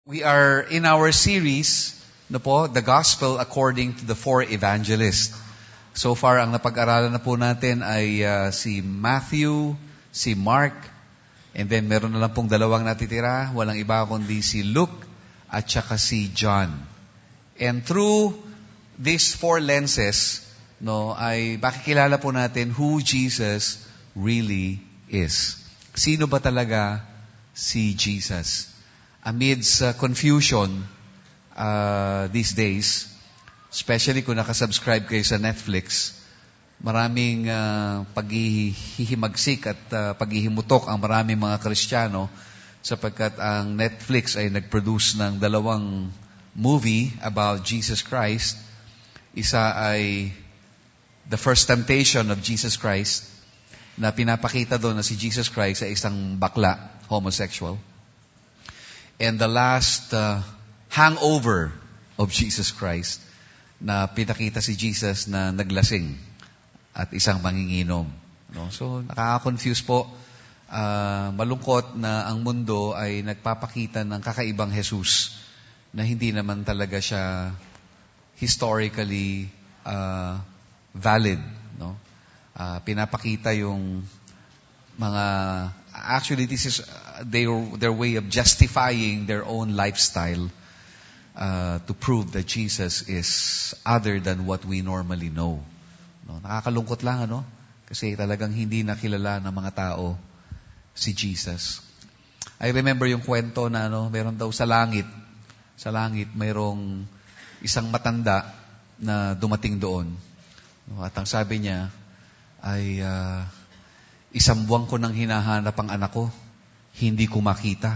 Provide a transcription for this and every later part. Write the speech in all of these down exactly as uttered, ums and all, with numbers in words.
We are in our series, no po, The Gospel According to the Four Evangelists. So far, ang napag-aralan na po natin ay uh, si Matthew, si Mark, and then meron na lang pong dalawang natitira, walang iba kundi si Luke at saka si John. And through these four lenses, no, ay makikilala po natin who Jesus really is. Sino ba talaga si Jesus? Amidst uh, confusion uh, these days, especially kung nakasubscribe kayo sa Netflix, maraming uh, paghihimagsik at uh, paghihimutok ang maraming mga Kristiyano sapagkat ang Netflix ay nag-produce ng dalawang movie about Jesus Christ. Isa ay The First Temptation of Jesus Christ, na pinapakita doon na si Jesus Christ ay isang bakla, homosexual. And the last uh, hangover of Jesus Christ, na pinakita si Jesus na naglasing at isang manginginom. No? So, nakaka-confuse po. Uh, malungkot na ang mundo ay nagpapakita ng kakaibang Jesus na hindi naman talaga siya historically uh, valid. No? Uh, pinapakita yung mga, actually this is uh, their, their way of justifying their own lifestyle uh, to prove that Jesus is other than what we normally know. No? Nakakalungkot lang, ano? Kasi talagang hindi nakilala ng mga tao si Jesus. I remember yung kwento na ano, meron daw sa langit, sa langit mayroong isang matanda na dumating doon. No? At ang sabi niya ay uh, isang buwan ko nang hinahanap ang anak ko, hindi ko makita.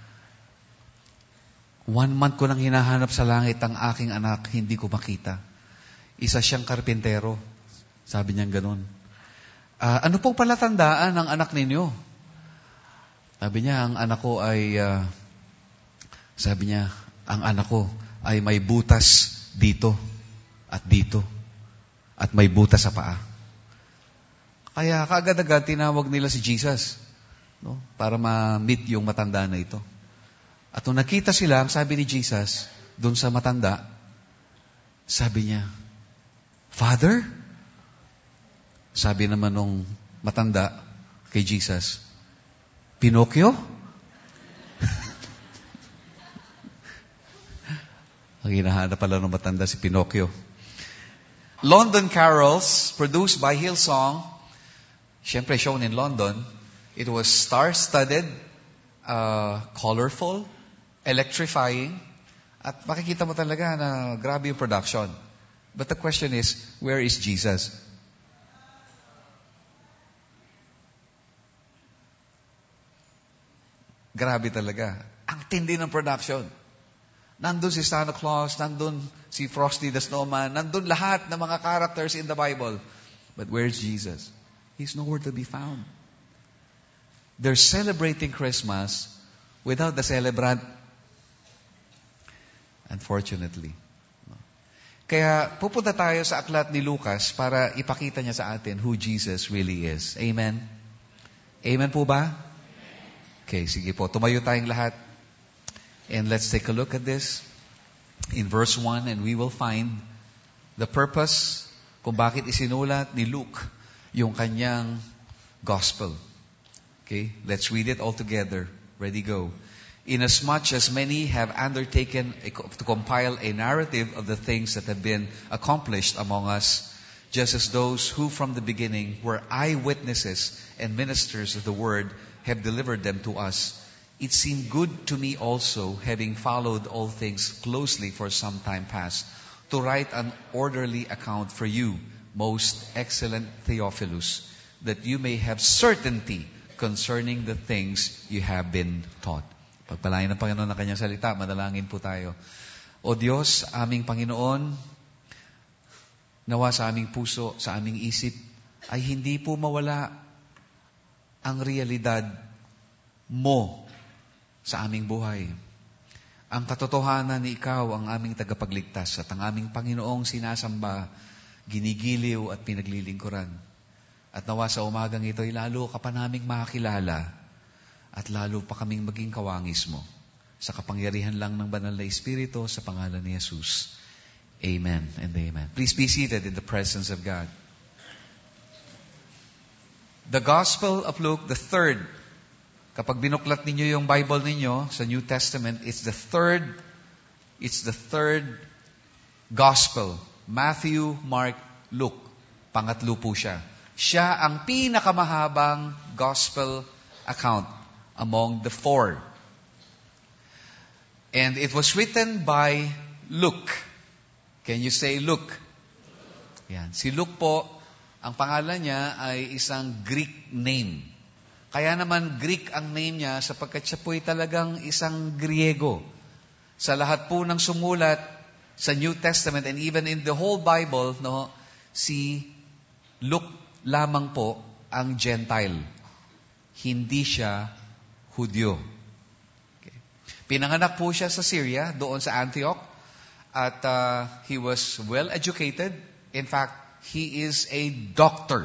One month ko nang hinahanap sa langit ang aking anak, hindi ko makita. Isa siyang karpintero. Sabi niya ganun. Uh, ano pong palatandaan ng anak ninyo? Sabi niya, ang anak ko ay, uh, sabi niya, ang anak ko ay may butas dito at dito at may butas sa paa. Kaya kaagad-agad tinawag nila si Jesus, no, para ma-meet yung matanda na ito. At nung nakita sila, sabi ni Jesus, doon sa matanda, sabi niya, Father? Sabi naman nung matanda kay Jesus, Pinocchio? Ang hinahanap pala ng matanda si Pinocchio. London Carols, produced by Hillsong, siyempre shown in London. It was star-studded, uh, colorful, electrifying, at makikita mo talaga na grabe yung production. But the question is, where is Jesus? Grabe talaga. Ang tindi ng production. Nandun si Santa Claus, nandun si Frosty the Snowman, nandun lahat ng mga characters in the Bible. But where's Jesus? He's nowhere to be found. They're celebrating Christmas without the celebrant. Unfortunately. Kaya pupunta tayo sa aklat ni Lucas para ipakita niya sa atin who Jesus really is. Amen? Amen po ba? Okay, sige po. Tumayo tayong lahat. And let's take a look at this in verse one, and we will find the purpose kung bakit isinulat ni Luke yung kanyang gospel. Okay, let's read it all together. Ready, go. Inasmuch as many have undertaken a, to compile a narrative of the things that have been accomplished among us, just as those who from the beginning were eyewitnesses and ministers of the word have delivered them to us, it seemed good to me also, having followed all things closely for some time past, to write an orderly account for you, most excellent Theophilus, that you may have certainty concerning the things you have been taught. Pagpalain ng Panginoon ng kanyang salita, madalangin po tayo. O Diyos, aming Panginoon, nawa sa aming puso, sa aming isip, ay hindi po mawala ang realidad mo sa aming buhay. Ang katotohanan ni Ikaw ang aming tagapagligtas at ang aming Panginoong sinasamba, ginigiliw at pinaglilingkuran. At nawa sa umagang ito ay lalo ka pa naming makakilala at lalo pa kaming maging kawangis mo. sa kapangyarihan lang ng banal na Espiritu, sa pangalan ni Jesus. Amen and amen. Please be seated in the presence of God. The Gospel of Luke, the third. Kapag binuklat ninyo yung Bible ninyo sa New Testament, it's the third, it's the third Gospel. Matthew, Mark, Luke. Pangatlo po siya. Siya ang pinakamahabang Gospel account among the four. And it was written by Luke. Can you say Luke? Yan. Si Luke po, ang pangalan niya ay isang Greek name. Kaya naman Greek ang name niya sapagkat siya po ay talagang isang Griego. Sa lahat po ng sumulat sa New Testament and even in the whole Bible, no, si Luke lamang po ang Gentile. Hindi siya Hudyo. Pinanganak po siya sa Syria, doon sa Antioch. At uh, he was well educated. In fact, he is a doctor.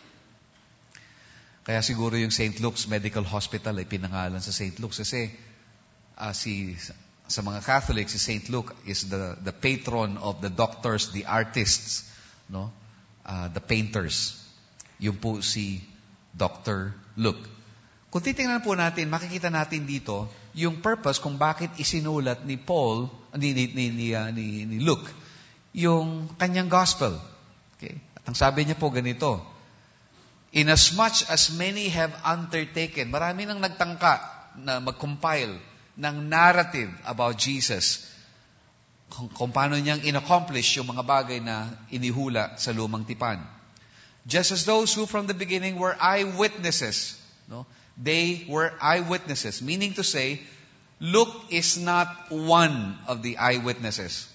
Kaya siguro yung Saint Luke's Medical Hospital ay pinangalan sa Saint Luke. Kasi uh, si, sa mga Catholics, si Saint Luke is the, the patron of the doctors, the artists, no? Uh, the painters. Yung po si Doctor Luke. Kung titingnan po natin, makikita natin dito yung purpose kung bakit isinulat ni Paul, ni, ni, ni, ni, uh, ni, ni Luke, yung kanyang gospel. Okay? At ang sabi niya po ganito, inasmuch as many have undertaken, marami nang nagtangka na mag-compile ng narrative about Jesus, kung, kung paano niyang in-accomplish yung mga bagay na inihula sa lumang tipan. Just as those who from the beginning were eyewitnesses, no? They were eyewitnesses, meaning to say, Luke is not one of the eyewitnesses.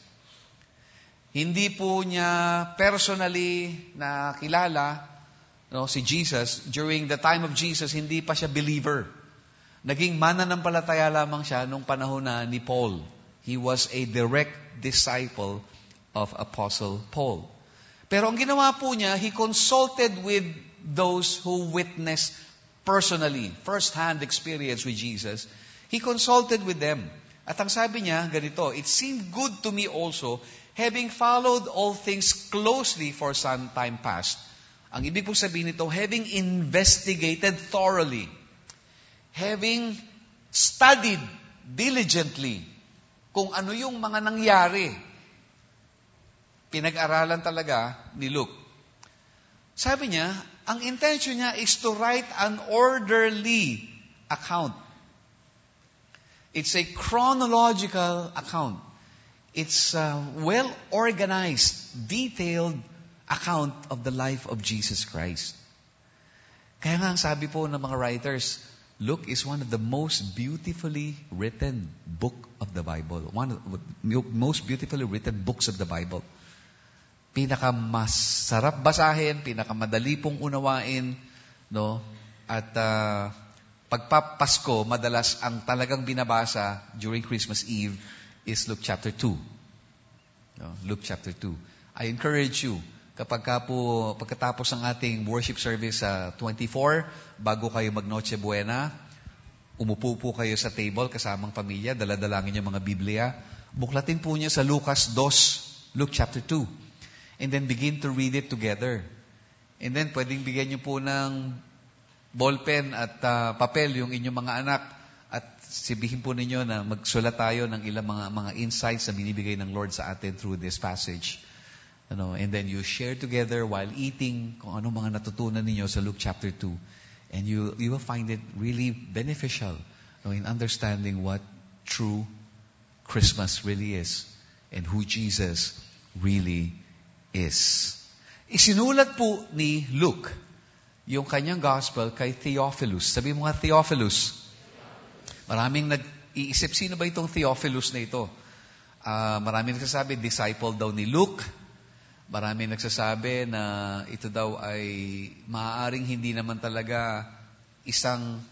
Hindi po niya personally nakilala, no, si Jesus. During the time of Jesus, hindi pa siya believer. Naging mananampalataya lamang siya nung panahon na ni Paul. He was a direct disciple of Apostle Paul. Pero ang ginawa po niya, he consulted with those who witnessed personally, first-hand experience with Jesus. He consulted with them. At ang sabi niya, ganito, it seemed good to me also, having followed all things closely for some time past. Ang ibig pong sabihin nito, having investigated thoroughly, having studied diligently kung ano yung mga nangyari. Pinag-aralan talaga ni Luke. Sabi niya, ang intention niya is to write an orderly account. It's a chronological account. It's a well-organized, detailed account of the life of Jesus Christ. Kaya nga ang sabi po ng mga writers, Luke is one of the most beautifully written book of the Bible. One of the most beautifully written books of the Bible. Pinakamasarap basahin, pinakamadali pong unawain, no? At uh, pagpapasko, madalas ang talagang binabasa during Christmas Eve is Luke chapter two. No? Luke chapter two. I encourage you, kapag ka po, pagkatapos ng ating worship service sa uh, twenty-four, bago kayo mag Noche Buena, umupo po kayo sa table kasamang pamilya, daladalangin yung mga Biblia, buklatin po niya sa Lucas two, Luke chapter two. And then begin to read it together. And then pwedeng bigyan niyo po ng ballpen at uh, papel yung inyong mga anak at sabihin po ninyo na magsulat tayo ng ilang mga mga insights na binibigay ng Lord sa atin through this passage. You know, and then you share together while eating kung ano mga natutunan ninyo sa Luke chapter two. And you you will find it really beneficial, you know, in understanding what true Christmas really is and who Jesus really is. Isinulat po ni Luke yung kanyang gospel kay Theophilus. Sabi mo nga, Theophilus. Maraming nag-iisip, sino ba itong Theophilus na ito? Uh, maraming nagsasabi, disciple daw ni Luke. Maraming nagsasabi na ito daw ay maaaring hindi naman talaga isang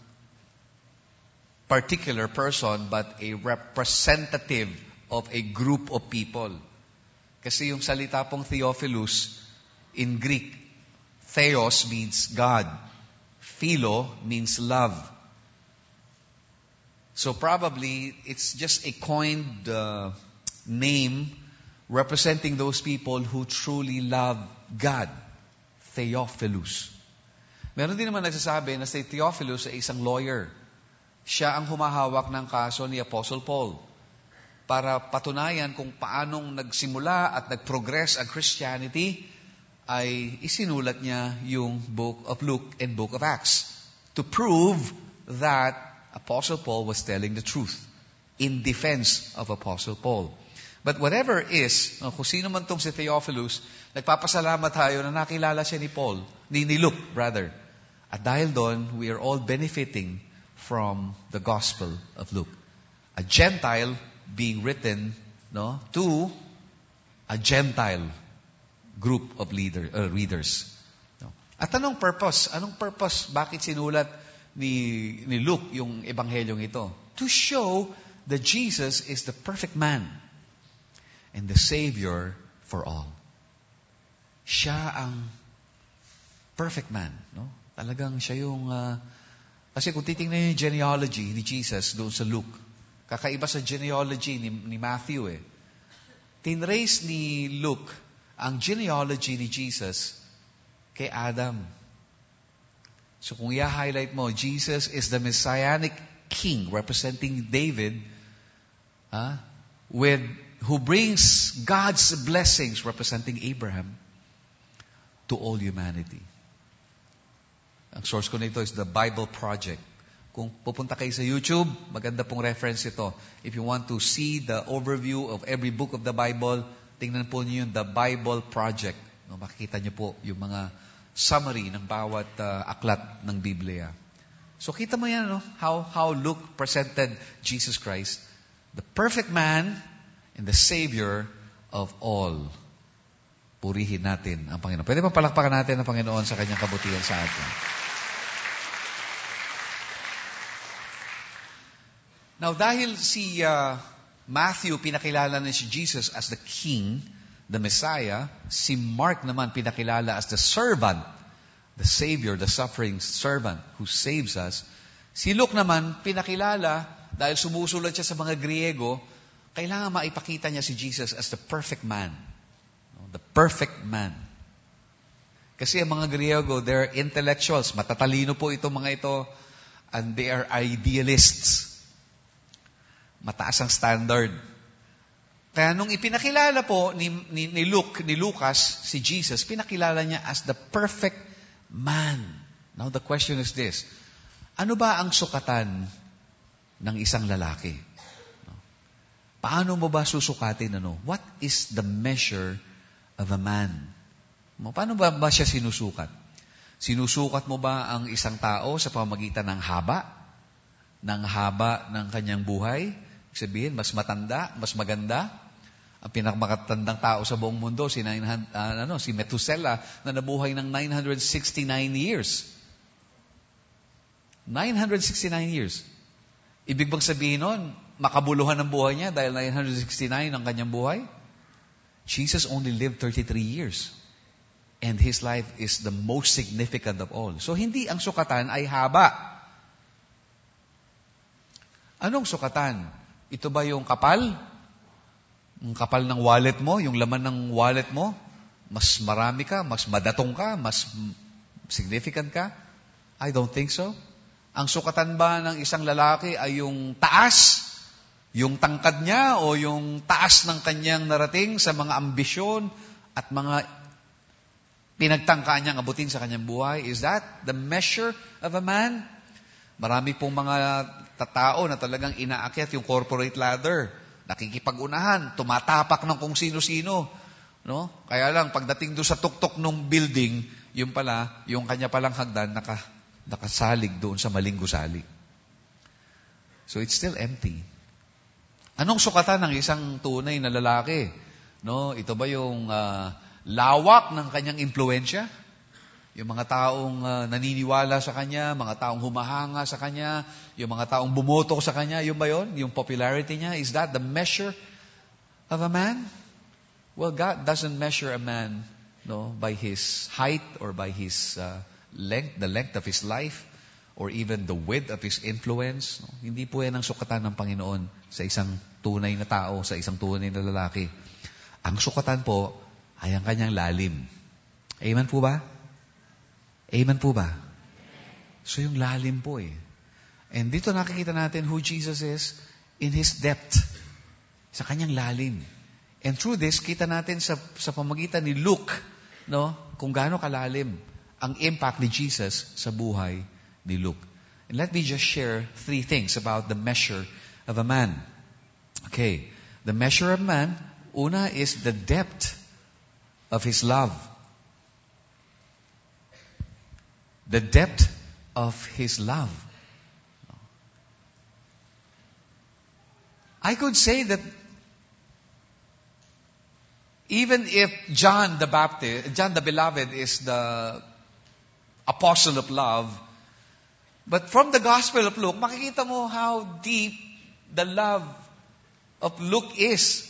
particular person but a representative of a group of people. Kasi yung salita pong Theophilus, in Greek, Theos means God. Philo means love. So probably, it's just a coined uh, name representing those people who truly love God. Theophilus. Meron din naman nagsasabi na si Theophilus ay isang lawyer. Siya ang humahawak ng kaso ni Apostle Paul para patunayan kung paanong nagsimula at nag-progress ang Christianity, ay isinulat niya yung Book of Luke and Book of Acts to prove that Apostle Paul was telling the truth in defense of Apostle Paul. But whatever is, kung sino man tong si Theophilus, nagpapasalamat tayo na nakilala siya ni Paul, ni, ni Luke, brother. At dahil doon, we are all benefiting from the Gospel of Luke. A Gentile being written no, to a Gentile group of leader, uh, readers. No? At anong purpose? Anong purpose? Bakit sinulat ni, ni Luke yung ebanghelyong ito? To show that Jesus is the perfect man and the Savior for all. Siya ang perfect man. No? Talagang siya yung... Uh, kasi kung titingnan yung genealogy ni Jesus doon sa Luke, kakaiba sa genealogy ni, ni Matthew eh. Tinrace ni Luke ang genealogy ni Jesus kay Adam. So kung i-highlight mo, Jesus is the Messianic King representing David, uh, with who brings God's blessings representing Abraham to all humanity. Ang source ko nito is the Bible Project. Kung pupunta kayo sa YouTube, maganda pong reference ito. If you want to see the overview of every book of the Bible, tingnan po niyo yung The Bible Project. No, makikita niyo po yung mga summary ng bawat uh, aklat ng Biblia. So kita mo yan, no? How, how Luke presented Jesus Christ, the perfect man and the Savior of all. Purihin natin ang Panginoon. Pwede ba palakpakan natin ang Panginoon sa kanyang kabutihan sa atin? Now, dahil si uh, Matthew pinakilala na si Jesus as the King, the Messiah, si Mark naman pinakilala as the servant, the Savior, the suffering servant who saves us. Si Luke naman pinakilala, dahil sumusulat siya sa mga Griego, kailangan maipakita niya si Jesus as the perfect man. The perfect man. Kasi ang mga Griego, they're intellectuals. Matatalino po itong mga ito, and they are idealists. Mataas ang standard. Kaya nung ipinakilala po ni, ni, ni Luke, ni Lucas, si Jesus, pinakilala niya as the perfect man. Now the question is this, ano ba ang sukatan ng isang lalaki? Paano mo ba susukatin? Ano? What is the measure of a man? Paano ba, ba siya sinusukat? Sinusukat mo ba ang isang tao sa pamamagitan ng haba? Ng haba ng kanyang buhay? Sabihin, mas matanda, mas maganda. Ang pinakamakatandang tao sa buong mundo, si, nine hundred, uh, ano, si Methuselah, na nabuhay ng nine hundred sixty-nine years. nine hundred sixty-nine years. Ibig bang sabihin nun, makabuluhan ang buhay niya dahil nine hundred sixty-nine ang kanyang buhay? Jesus only lived thirty-three years. And His life is the most significant of all. So hindi ang sukatan ay haba. Anong sukatan? Ito ba yung kapal? Yung kapal ng wallet mo, yung laman ng wallet mo, mas marami ka, mas madatong ka, mas significant ka? I don't think so. Ang sukatan ba ng isang lalaki ay yung taas, yung tangkad niya, o yung taas ng kanyang narating sa mga ambisyon at mga pinagtangkaan niyang abutin sa kanyang buhay? Is that the measure of a man? Marami pong mga tatao na talagang inaakyat yung corporate ladder. Nakikipag-unahan, tumatapak ng kung sino-sino. No? Kaya lang, pagdating doon sa tuktok ng building, yung pala, yung kanya palang hagdan, naka, nakasalig doon sa maling gusali. So it's still empty. Anong sukatan ng isang tunay na lalaki? No? Ito ba yung uh, lawak ng kanyang impluensya? Yung mga taong uh, naniniwala sa kanya, mga taong humahanga sa kanya, yung mga taong bumoto sa kanya, yung ba yun? Yung popularity niya, is that the measure of a man? Well, God doesn't measure a man no, by his height or by his uh, length, the length of his life, or even the width of His influence. No? Hindi po yan ang sukatan ng Panginoon sa isang tunay na tao, sa isang tunay na lalaki. Ang sukatan po ay ang kanyang lalim. Amen po ba? Amen po ba? So yung lalim po eh. And dito nakikita natin who Jesus is in His depth. Sa kanyang lalim. And through this, kita natin sa, sa pamagitan ni Luke, no, kung gaano kalalim ang impact ni Jesus sa buhay ni Luke. And let me just share three things about the measure of a man. Okay. The measure of man, una is the depth of his love. The depth of his love. I could say that even if John the Baptist, John the Beloved is the apostle of love, but from the Gospel of Luke, makikita mo how deep the love of Luke is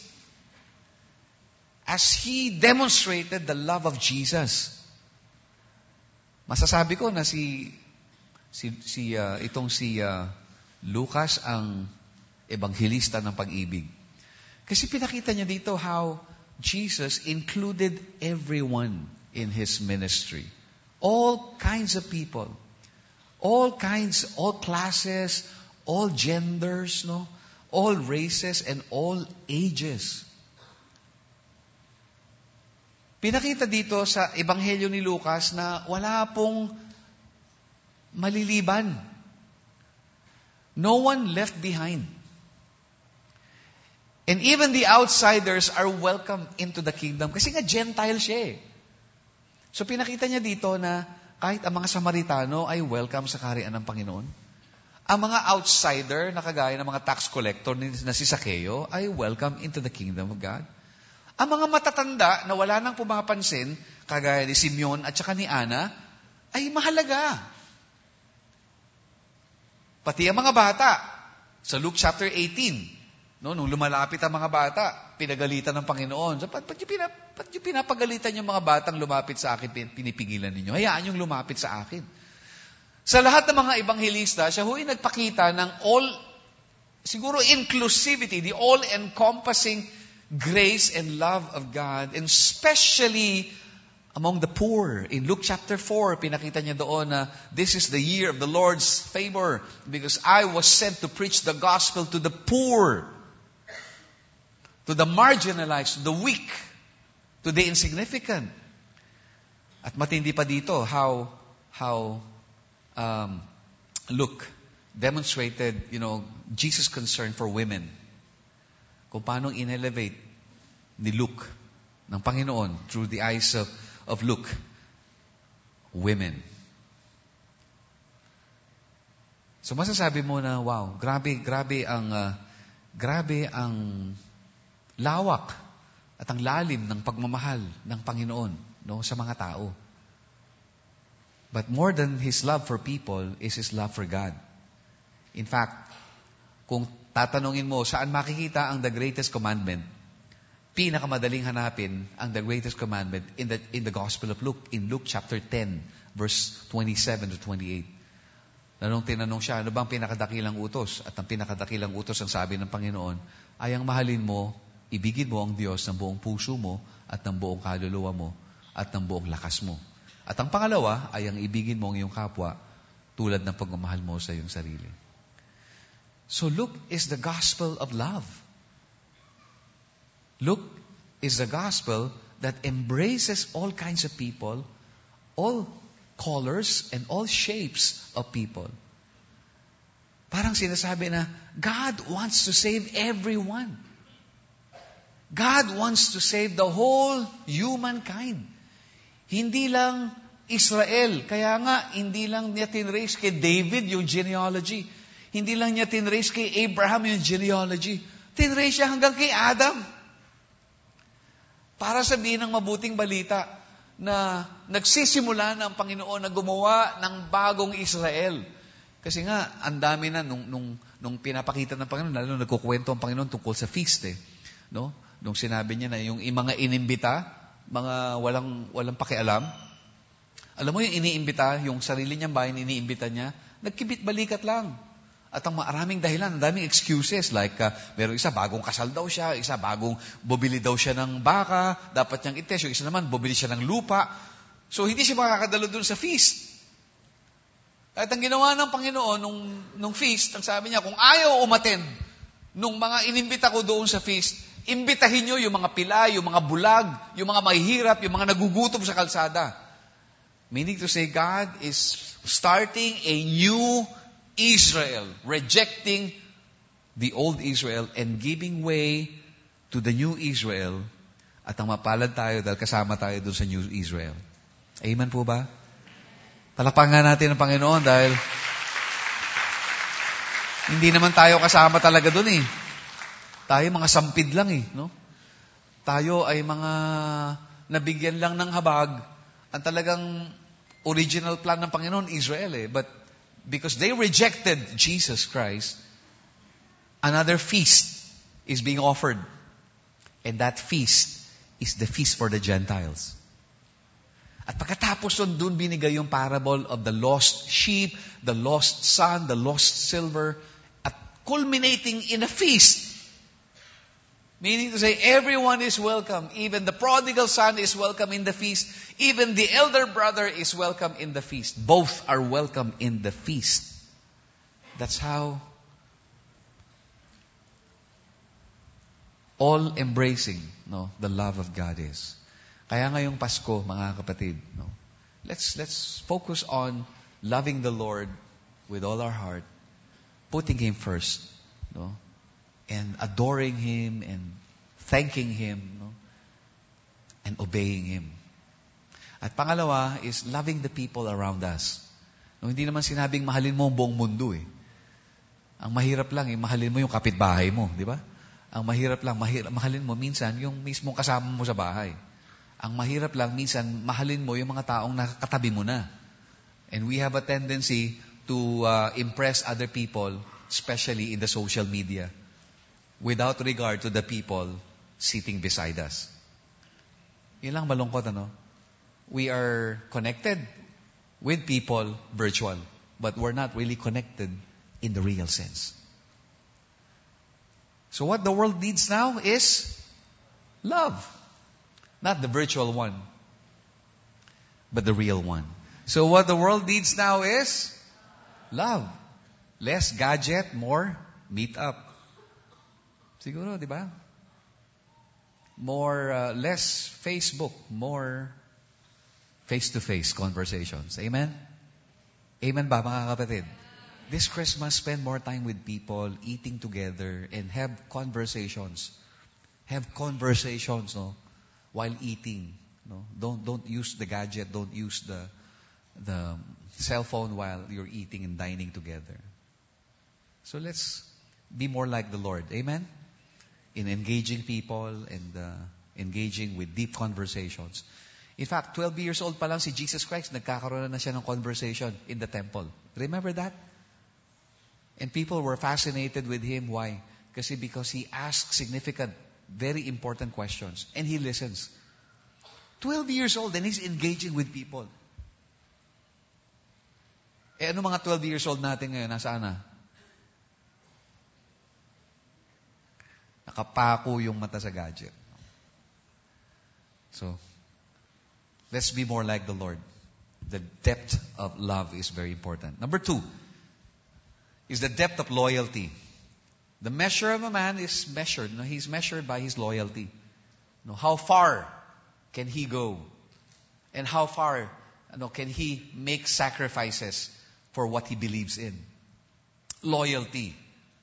as he demonstrated the love of Jesus. Masasabi ko na si si si uh, itong si uh, Lucas ang ebanghelista ng pag-ibig. Kasi pinakita niya dito how Jesus included everyone in His ministry. All kinds of people. All kinds, all classes, all genders, no? All races and all ages. Pinakita dito sa Ebanghelyo ni Lucas na wala pong maliliban. No one left behind. And even the outsiders are welcome into the kingdom. Kasi nga Gentile siya eh. So pinakita niya dito na kahit ang mga Samaritano ay welcome sa kaharian ng Panginoon. Ang mga outsider na kagaya ng mga tax collector na si Zaccheo ay welcome into the kingdom of God. Ang mga matatanda na wala nang pumapansin, kagaya ni Simeon at saka ni Ana, ay mahalaga. Pati ang mga bata, sa Luke chapter eighteen, no, nung lumalapit ang mga bata, pinagalitan ng Panginoon. So, ba't yung, pinap, yung pinapagalitan yung mga batang lumapit sa akin, pinipigilan ninyo? Hayaan yung lumapit sa akin. Sa lahat ng mga ebanghelista, siya huwag nagpakita ng all, siguro inclusivity, the all-encompassing grace and love of God, and especially among the poor. In Luke chapter four, pinakita niya doon na this is the year of the Lord's favor because I was sent to preach the gospel to the poor, to the marginalized, to the weak, to the insignificant. At matindi pa dito how how um, Luke demonstrated, you know, Jesus' concern for women. Kung paano in-elevate ni Luke ng Panginoon through the eyes of, of Luke, women. So masasabi mo na, wow, grabe, grabe ang, uh, grabe ang lawak at ang lalim ng pagmamahal ng Panginoon, no, sa mga tao. But more than His love for people is His love for God. In fact, kung tatanungin mo, saan makikita ang the greatest commandment? Pinakamadaling hanapin ang the greatest commandment in the, in the Gospel of Luke, in Luke chapter ten, verse twenty-seven to twenty-eight. Nung tinanong siya, ano bang pinakadakilang utos? At ang pinakadakilang utos, ang sabi ng Panginoon, ay ang mahalin mo, ibigin mo ang Diyos ng buong puso mo, at ng buong kaluluwa mo, at ng buong lakas mo. At ang pangalawa, ay ang ibigin mo ang iyong kapwa, tulad ng pagmamahal mo sa iyong sarili. So Luke is the gospel of love. Luke is the gospel that embraces all kinds of people, all colors and all shapes of people. Parang sinasabi na, God wants to save everyone. God wants to save the whole humankind. Hindi lang Israel. Kaya nga, hindi lang niya tinrace kay David yung genealogy. Hindi lang niya tinrace kay Abraham yung genealogy. Tinrace siya hanggang kay Adam. Para sabihin ng mabuting balita na nagsisimula na ang Panginoon na gumawa ng bagong Israel. Kasi nga, ang dami na nung, nung, nung pinapakita ng Panginoon, lalo nagkukwento ang Panginoon tungkol sa feast eh. No? Nung sinabi niya na yung mga inimbita, mga walang, walang pakialam, Alam mo yung iniimbita, yung sarili niyang bayan, iniimbita niya, nagkibit-balikat lang. At ang maraming dahilan, ang daming excuses. Like, uh, meron isa, bagong kasal daw siya. Isa, bagong bumili daw siya ng baka. Dapat niyang ites. Yung isa naman, bumili siya ng lupa. So, hindi siya makakadalo dun sa feast. At ang ginawa ng Panginoon nung, nung feast, ang sabi niya, kung ayaw umattend nung mga inimbita ko doon sa feast, imbitahin niyo yung mga pila, yung mga bulag, yung mga mahihirap, yung mga nagugutom sa kalsada. Meaning to say, God is starting a new Israel, rejecting the old Israel and giving way to the new Israel. At ang mapalad tayo dahil kasama tayo doon sa new Israel. Amen po ba? Palakpakan natin ang Panginoon dahil hindi naman tayo kasama talaga doon eh. Tayo mga sampid lang eh. No? Tayo ay mga nabigyan lang ng habag. Ang talagang original plan ng Panginoon, Israel eh. But because they rejected Jesus Christ, another feast is being offered. And that feast is the feast for the Gentiles. At pagkatapos nun, dun binigay yung parable of the lost sheep, the lost son, the lost silver, at culminating in a feast. Meaning to say, everyone is welcome. Even the prodigal son is welcome in the feast. Even the elder brother is welcome in the feast. Both are welcome in the feast. That's how all-embracing no, the love of God is. Kaya ngayong Pasko, mga kapatid, no, let's let's focus on loving the Lord with all our heart, putting Him first, no, and adoring Him and thanking Him, no, and obeying Him. At pangalawa is loving the people around us. No, hindi naman sinabing mahalin mo ang buong mundo eh. Ang mahirap lang eh, mahalin mo yung kapitbahay mo, di ba? Ang mahirap lang, mahirap, mahalin mo minsan yung mismong kasama mo sa bahay. Ang mahirap lang, minsan, mahalin mo yung mga taong nakakatabi mo na. And we have a tendency to uh, impress other people, especially in the social media, without regard to the people sitting beside us. Yun lang malungkot, ano? We are connected with people virtual, but we're not really connected in the real sense. So what the world needs now is love. Not the virtual one, but the real one. So what the world needs now is love. Less gadget, more meet up. Siguro, di ba? More, uh, less Facebook, more face-to-face conversations. Amen? Amen ba, mga kapatid? This Christmas, spend more time with people, eating together, and have conversations. Have conversations, no? While eating, no, don't don't use the gadget, don't use the the cell phone while you're eating and dining together. So let's be more like the Lord, amen. In engaging people and uh, engaging with deep conversations. In fact, twelve years old pa lang si Jesus Christ, nagkakaroon na siya ng conversation in the temple. Remember that? And people were fascinated with him. Why? Kasi because he asked significant, very important questions. And he listens. twelve years old and he's engaging with people. Eh ano mga twelve years old natin ngayon? Nasaan na? Nakapako yung mata sa gadget. So, let's be more like the Lord. The depth of love is very important. Number two is the depth of loyalty. The measure of a man is measured. No, he's measured by his loyalty. No, how far can he go? And how far no, can he make sacrifices for what he believes in? Loyalty.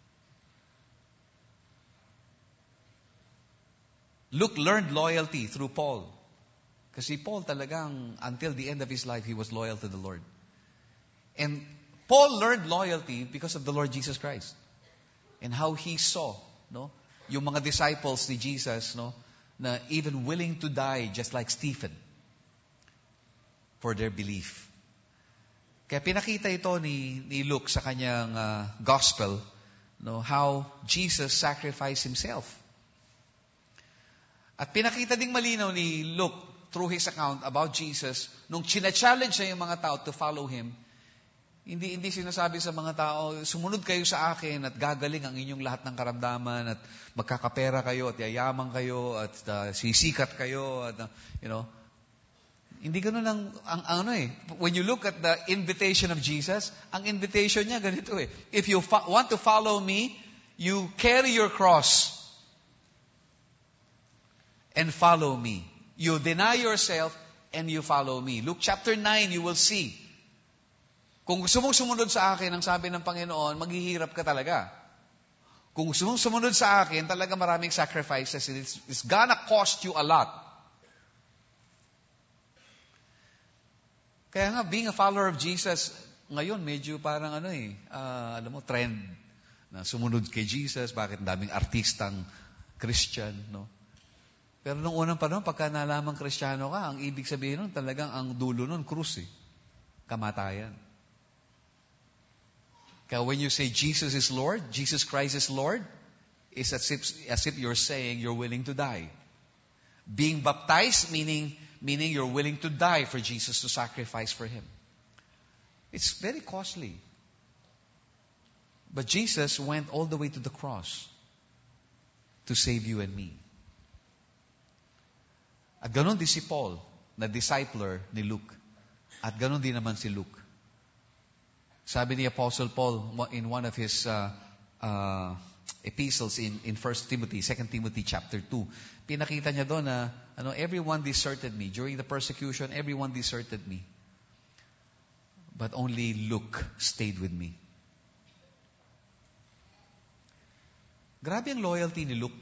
Luke learned loyalty through Paul. Kasi Paul talagang, until the end of his life, he was loyal to the Lord. And Paul learned loyalty because of the Lord Jesus Christ. And how he saw, no, yung mga disciples ni Jesus, no, na even willing to die just like Stephen for their belief. Kaya pinakita ito ni, ni Luke sa kanyang uh, gospel, no, how Jesus sacrificed himself. At pinakita ding malinaw ni Luke through his account about Jesus, nung china-challenge niya yung mga tao to follow him, hindi hindi sinasabi sa mga tao, sumunod kayo sa akin at gagaling ang inyong lahat ng karamdaman at magkakapera kayo at yayaman kayo at uh, sisikat kayo at uh, you know. Hindi ganoon ang, ang, ang ano eh. When you look at the invitation of Jesus, ang invitation niya ganito eh. If you fa- want to follow me, you carry your cross and follow me. You deny yourself and you follow me. Luke chapter nine, you will see. Kung gusto mong sumunod sa akin, ang sabi ng Panginoon, maghihirap ka talaga. Kung gusto mong sumunod sa akin, talaga maraming sacrifices. It's, it's gonna cost you a lot. Kaya nga, being a follower of Jesus, ngayon medyo parang ano eh, uh, alam mo, trend na sumunod kay Jesus, bakit daming artistang Christian, no? Pero nung unang panahon, pagka nalamang Kristiyano ka, ang ibig sabihin nun, talagang ang dulo nun, krus eh. Kamatayan. Kaya when you say Jesus is Lord, Jesus Christ is Lord, it's as if, as if you're saying you're willing to die. Being baptized, meaning, meaning you're willing to die for Jesus, to sacrifice for Him. It's very costly. But Jesus went all the way to the cross to save you and me. At ganon din si Paul, na discipler ni Luke. At ganon din naman si Luke. Sabi ni Apostle Paul in one of his uh, uh, epistles in, in First Timothy, Second Timothy chapter two, pinakita niya doon na ano, everyone deserted me. During the persecution, everyone deserted me. But only Luke stayed with me. Grabe ang loyalty ni Luke.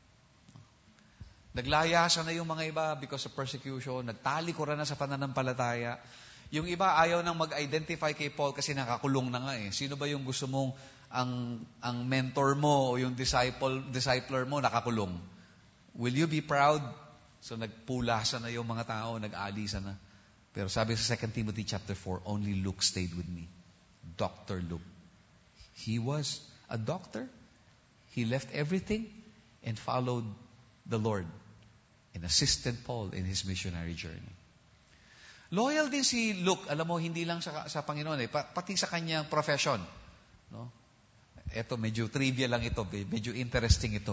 Naglayasan na yung mga iba because of persecution. Nagtalikuran na sa pananampalataya. Yung iba ayaw nang mag-identify kay Paul kasi nakakulong na nga eh. Sino ba yung gusto mong ang ang mentor mo o yung disciple discipler mo nakakulong? Will you be proud? So nagpulasan na yung mga tao, nag-alisa na. Pero sabi sa Second Timothy chapter four, only Luke stayed with me. Doctor Luke. He was a doctor. He left everything and followed the Lord and assisted Paul in his missionary journey. Loyal din si Luke, alam mo, hindi lang sa, sa Panginoon eh, pati sa kanyang profession. No? Ito, medyo trivia lang ito, medyo interesting ito.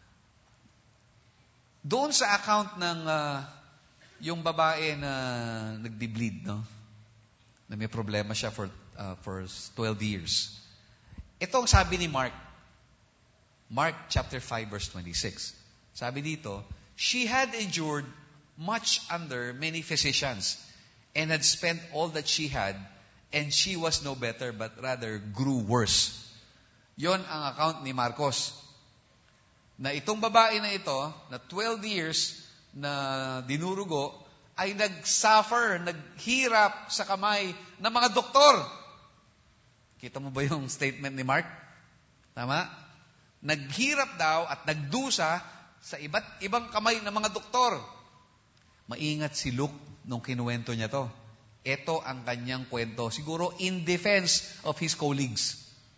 Doon sa account ng uh, yung babae na nagdi-bleed, no? Na may problema siya for, uh, for twelve years. Ito ang sabi ni Mark. Mark chapter five verse twenty-six. Sabi dito, she had endured much under many physicians and had spent all that she had, and she was no better but rather grew worse. Yon ang account ni Marcos. Na itong babae na ito, na twelve years na dinurugo, ay nag-suffer, naghirap sa kamay ng mga doktor. Kita mo ba yung statement ni Mark? Tama? Naghirap daw at nagdusa sa iba't ibang kamay ng mga doktor. Maingat si Luke nung kinuwento niya to. Ito ang kanyang kwento. Siguro in defense of his colleagues.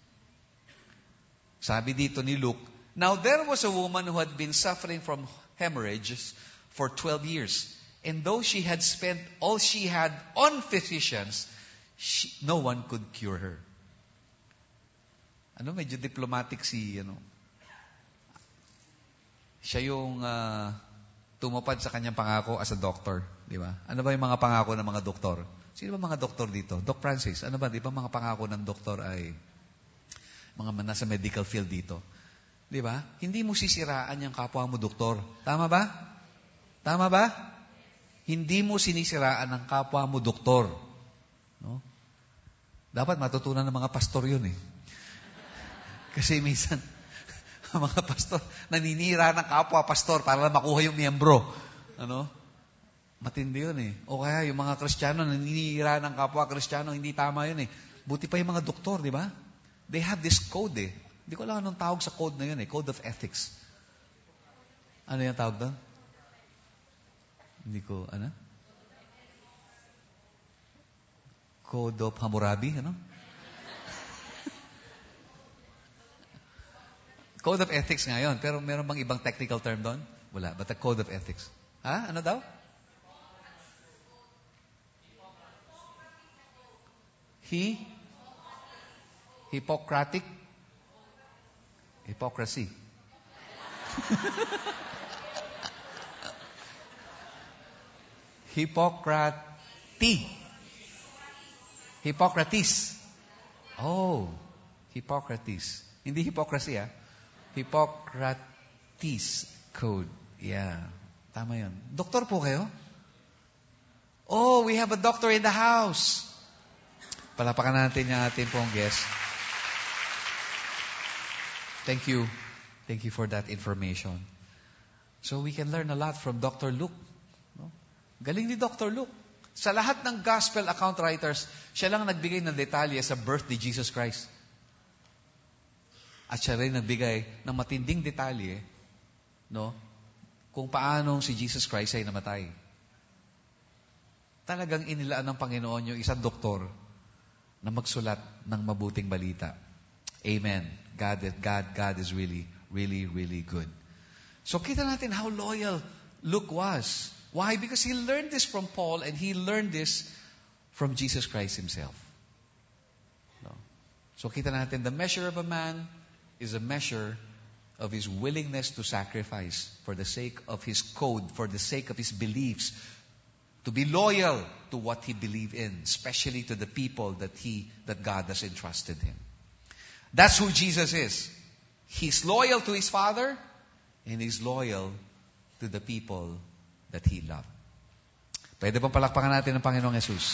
Sabi dito ni Luke, now there was a woman who had been suffering from hemorrhages for twelve years. And though she had spent all she had on physicians, she, no one could cure her. Ano, medyo diplomatic si, ano, siya yung uh, tumupad sa kanyang pangako as a doctor. Di ba? Ano ba yung mga pangako ng mga doktor? Sino ba mga doktor dito? Doc Francis, ano ba? Di ba mga pangako ng doktor ay mga nasa medical field dito? Di ba? Hindi mo sisiraan yung kapwa mo doktor. Tama ba? Tama ba? Hindi mo sinisiraan ng kapwa mo doktor. No? Dapat matutunan ng mga pastor yun eh. Kasi minsan, mga pastor, naninira ng kapwa pastor para lang makuha yung miyembro. Ano? Matindi yun eh. O kaya yung mga Kristiyano, naninira ng kapwa Kristiyano, hindi tama yun eh. Buti pa yung mga doktor, di ba? They have this code eh. Hindi ko alam anong tawag sa code na yun eh. Code of ethics. Ano yung tawag doon? Hindi ko, ano? Code of Hammurabi, ano? Code of ethics nga yun. Pero meron bang ibang technical term doon? Wala. But the code of ethics. Ha? Ano daw? He? Hippocratic? Hypocrisy. Hippocrati. Hippocrates. Oh, Hippocrates. Hindi hypocrisy, ah. Hippocrates Code. Yeah. Tama yun. Doktor po kayo? Oh, we have a doctor in the house. Palapakan natin yung ating pong guest. Thank you. Thank you for that information. So we can learn a lot from Doctor Luke. No? Galing ni Doctor Luke. Sa lahat ng gospel account writers, siya lang nagbigay ng detalye sa birth ni Jesus Christ. At siya rin nagbigay ng matinding detalye, no, kung paano si Jesus Christ ay namatay. Talagang inilaan ng Panginoon yung isang doktor na magsulat ng mabuting balita. Amen. God, God, God is really, really, really good. So kita natin how loyal Luke was. Why? Because he learned this from Paul and he learned this from Jesus Christ himself. No? So kita natin, the measure of a man is a measure of his willingness to sacrifice for the sake of his code, for the sake of his beliefs, to be loyal to what he believed in, especially to the people that he, that God has entrusted him. That's who Jesus is. He's loyal to his Father, and he's loyal to the people that he loved. Pwede bang palakpakan natin ng Panginoong Jesus?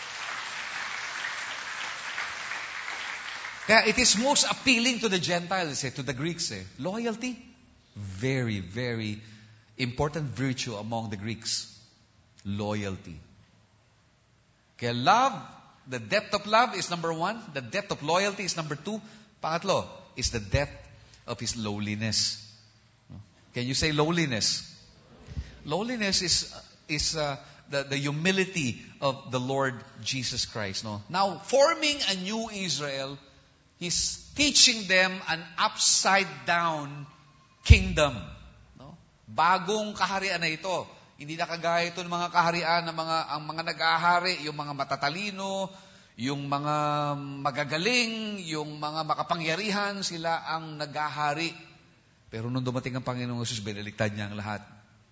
Kaya it is most appealing to the Gentiles, eh, to the Greeks. Eh. Loyalty, very, very important virtue among the Greeks. Loyalty. Kaya love, the depth of love is number one. The depth of loyalty is number two. Pangatlo is the depth of his lowliness. Can you say lowliness? Lowliness is is uh, the, the humility of the Lord Jesus Christ. No? Now, forming a new Israel, He's teaching them an upside-down kingdom. No? Bagong kaharian na ito. Hindi na kagaya ito ng mga kaharian ng mga, ang mga nag-ahari, yung mga matatalino, yung mga magagaling, yung mga makapangyarihan, sila ang nag-ahari. Pero nung dumating ang Panginoong Jesus, binaliktad niya ang lahat.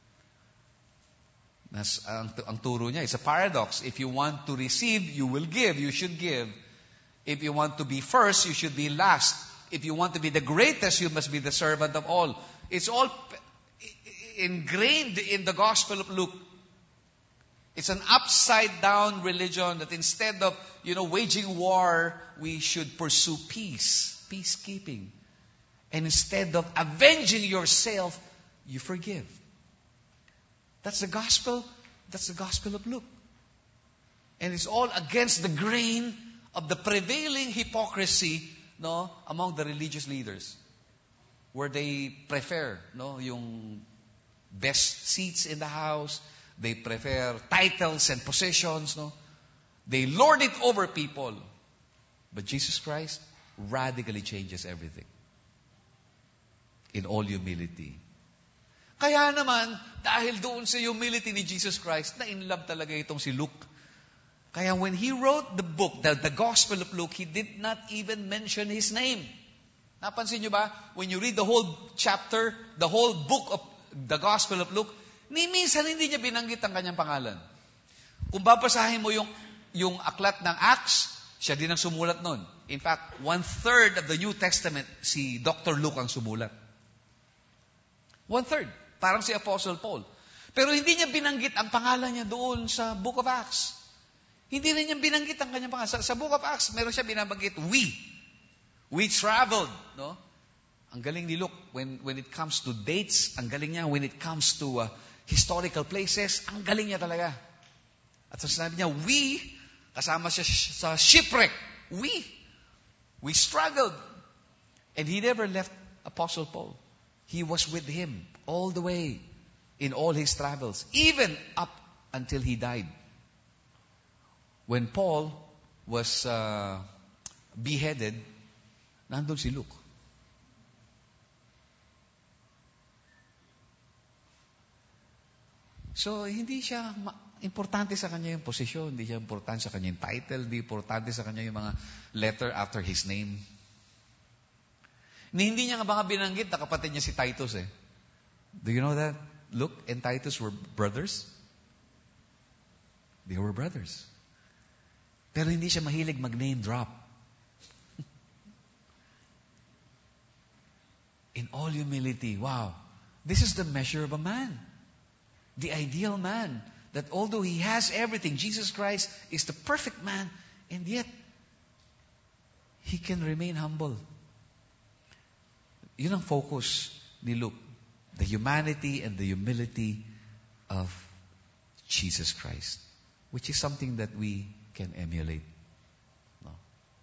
Nas, ang, ang turo niya is a paradox. If you want to receive, you will give. You should give. If you want to be first, you should be last. If you want to be the greatest, you must be the servant of all. It's all ingrained in the Gospel of Luke. It's an upside-down religion that instead of, you know, waging war, we should pursue peace, peacekeeping. And instead of avenging yourself, you forgive. That's the gospel. That's the Gospel of Luke. And it's all against the grain of the prevailing hypocrisy, no, among the religious leaders, where they prefer, no, yung best seats in the house, they prefer titles and possessions, no, they lord it over people. But Jesus Christ radically changes everything in all humility. Kaya naman, dahil doon sa humility ni Jesus Christ, na in love talaga itong si Luke. Kaya when he wrote the book, the, the Gospel of Luke, he did not even mention his name. Napansin nyo ba? When you read the whole chapter, the whole book of the Gospel of Luke, ni minsan hindi niya binanggit ang kanyang pangalan. Kung babasahin mo yung, yung aklat ng Acts, siya din ang sumulat nun. In fact, one-third of the New Testament, si Doctor Luke ang sumulat. One-third. Parang si Apostle Paul. Pero hindi niya binanggit ang pangalan niya doon sa Book of Acts. Hindi rin niya binanggit ang kanyang pangalan. Sa, sa Book of Acts, meron siya binabanggit, we. We traveled. No? Ang galing ni Luke, when, when it comes to dates, ang galing niya. When it comes to uh, historical places, ang galing niya talaga. At sa sinabi niya, we, kasama siya sa shipwreck. We. We struggled. And he never left Apostle Paul. He was with him all the way in all his travels, even up until he died. When Paul was uh, beheaded, nandun si Luke. So hindi siya Importante sa kanya yung posisyon, hindi siya importante sa kanya yung title, hindi importante sa kanya yung mga letter after his name. Hindi niya nga ba binanggit na kapatid niya si Titus eh. Do you know that Luke and Titus were brothers? They were brothers. Pero hindi siya mahilig mag-name drop. In all humility, wow. This is the measure of a man. The ideal man. That although he has everything, Jesus Christ is the perfect man, and yet, he can remain humble. Yun ang focus ni Luke. The humanity and the humility of Jesus Christ. Which is something that we can emulate. No?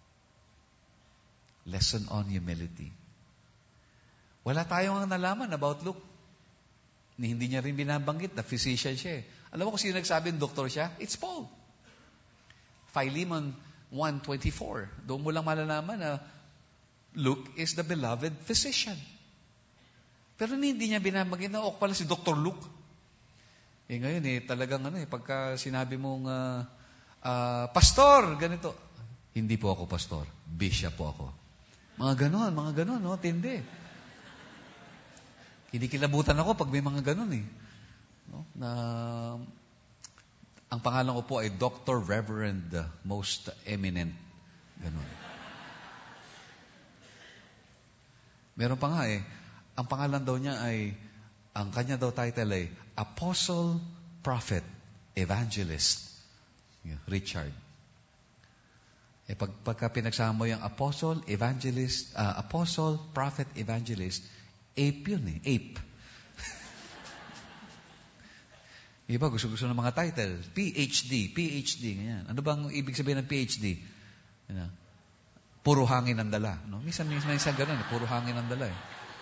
Lesson on humility. Wala tayong nalaman about Luke. Hindi niya rin binabanggit na physician siya eh. Alam mo kung sino nagsabi ng doktor siya? It's Paul. Philemon one twenty-four. Doon mo lang malalaman na Luke is the beloved physician. Pero hindi niya binabanggit na, oh, pala si Doctor Luke. Eh ngayon eh, talagang ano eh, pagka sinabi mong, uh, uh, pastor, ganito. Hindi po ako pastor. Bishop po ako. Mga ganon, mga ganon, no? Tindi. Kinikilabutan ako pag may mga ganon eh. No? Na, ang pangalan ko po ay Doctor Reverend, uh, Most Eminent. Ganon. Meron pa nga eh, ang pangalan daw niya ay, ang kanya daw title ay Apostle, Prophet, Evangelist. Richard. Eh pag, pagka pinagsama mo yung Apostle, Evangelist, uh, Apostle, Prophet, Evangelist, ape yun eh, ape. Iba, gusto-gusto ng mga title. P H D, P H D, ganyan. Ano bang ibig sabihin ng P H D? Ano? Puro hangin ang dala. No? Minsan, minsan, minsan ganun, eh. Puro hangin ang dala. Eh.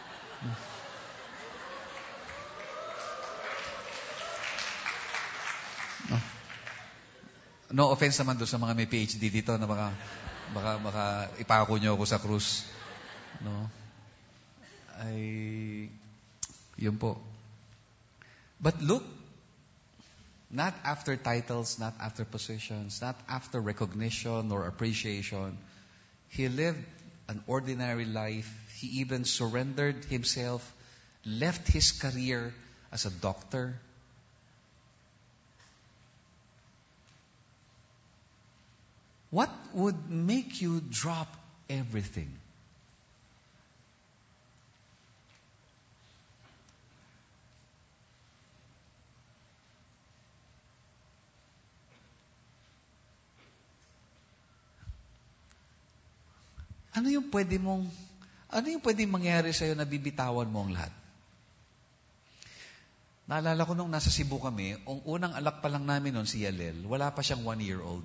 No? No offense naman doon sa mga may P H D dito na baka, baka, baka ipako nyo ako sa krus. No? Ay, yun po. But look, not after titles, not after positions, not after recognition or appreciation. He lived an ordinary life. He even surrendered himself, left his career as a doctor. What would make you drop everything? Ano yung pwede mong, ano yung pwede mangyari sa'yo na bibitawan mo ang lahat? Naalala ko nung nasa Cebu kami, ang unang anak pa lang namin noon, si Yalel, wala pa siyang one-year-old.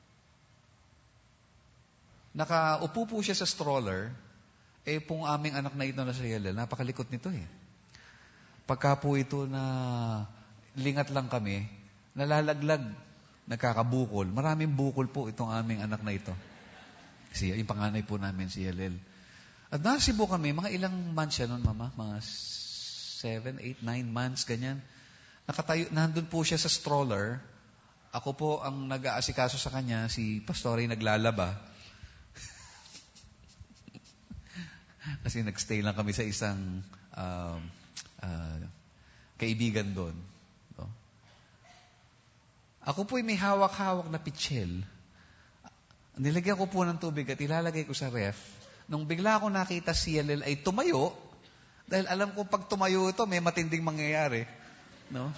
Nakaupo po siya sa stroller, eh pong aming anak na ito na si Yalel, napakalikot nito eh. Pagka po ito na lingat lang kami, nalalaglag, nagkakabukol. Maraming bukol po itong aming anak na ito. Si, yung panganay po namin, si Yalel. At nasa Cebu kami, mga ilang months siya noon, mama? Mga seven, eight, nine months, ganyan. Nakatayo, nandun po siya sa stroller. Ako po ang nag-aasikaso sa kanya, si Pastor ay naglalaba. Kasi nagstay lang kami sa isang uh, uh, kaibigan doon. No? Ako po ay may hawak-hawak na pitsil. Nilagyan ko po ng tubig at ilalagay ko sa ref. Nung bigla ako nakita si Yalel ay tumayo, dahil alam ko pag tumayo ito, may matinding mangyayari. No?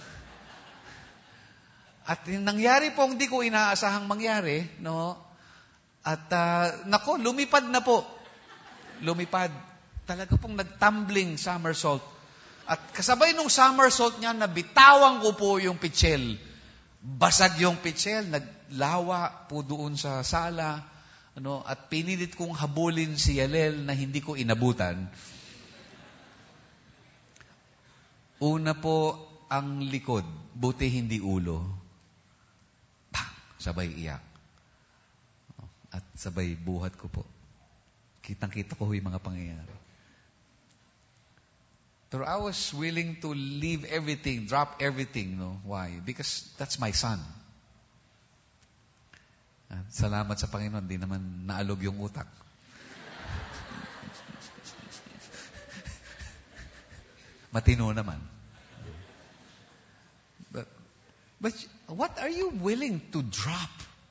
At yung nangyari po, hindi ko inaasahang mangyari. No? At, uh, nako, lumipad na po. Lumipad. Talaga pong nagtumbling somersault. At kasabay nung somersault niya, nabitawan ko po yung pitsil. Basag yung pitsil, naglawa po doon sa sala, ano, at pinilit kong habulin si Yalel na hindi ko inabutan. Una po ang likod, buti hindi ulo. Bang! Sabay iyak. At sabay buhat ko po. Kitang-kita ko yung mga pangyayari. Pero I was willing to leave everything, drop everything. No? Why? Because that's my son. At salamat sa Panginoon, di naman naalog yung utak. Matino naman. But, but what are you willing to drop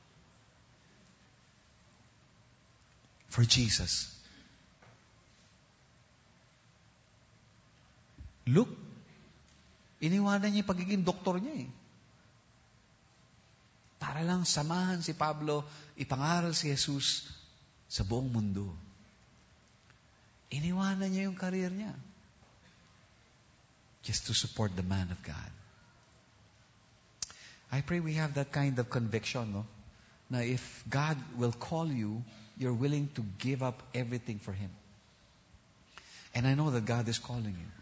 for Jesus? Look, iniwanan niya yung pagiging doktor niya eh. Para lang samahan si Pablo, ipangaral si Jesus sa buong mundo. Iniwanan niya yung career niya. Just to support the man of God. I pray we have that kind of conviction, no? Na if God will call you, you're willing to give up everything for Him. And I know that God is calling you.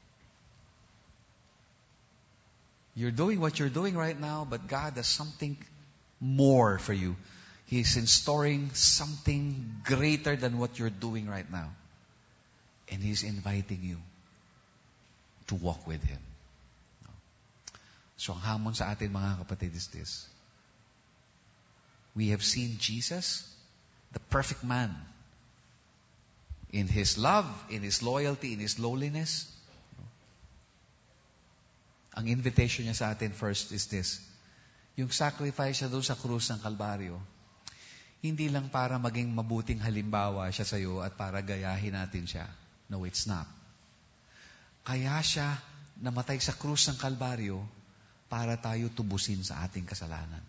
You're doing what you're doing right now, but God has something more for you. He's installing something greater than what you're doing right now. And He's inviting you to walk with Him. So ang hamon sa atin mga kapatid is this. We have seen Jesus, the perfect man, in His love, in His loyalty, in His lowliness. Ang invitation niya sa atin first is this. Yung sacrifice siya doon sa krus ng Kalbaryo, hindi lang para maging mabuting halimbawa siya sa iyo at para gayahin natin siya. No, it's not. Kaya siya namatay sa krus ng Kalbaryo para tayo tubusin sa ating kasalanan.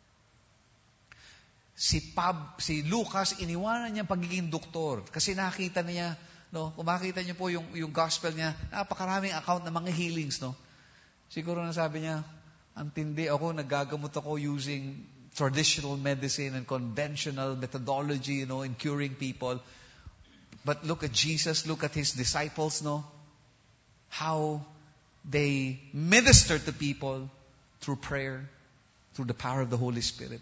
Si Pab, si Lucas, iniwanan niya ang pagiging doktor kasi nakita niya, no, kung makita niyo po yung, yung gospel niya, napakaraming account ng mga healings, no. Siguro na sabi niya, ang tindi ako, nagagamot ako using traditional medicine and conventional methodology, you know, in curing people. But look at Jesus, look at His disciples, no? How they minister to people through prayer, through the power of the Holy Spirit.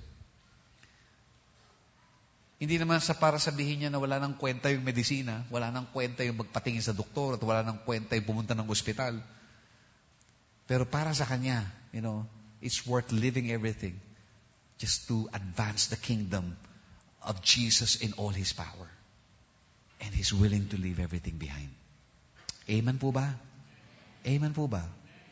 Hindi naman sa para sabihin niya na wala nang kwenta yung medisina, wala nang kwenta yung magpatingin sa doktor, at wala nang kwenta yung pumunta ng ospital. Pero para sa Kanya, you know, it's worth living everything just to advance the kingdom of Jesus in all His power. And He's willing to leave everything behind. Amen po ba? Amen po ba?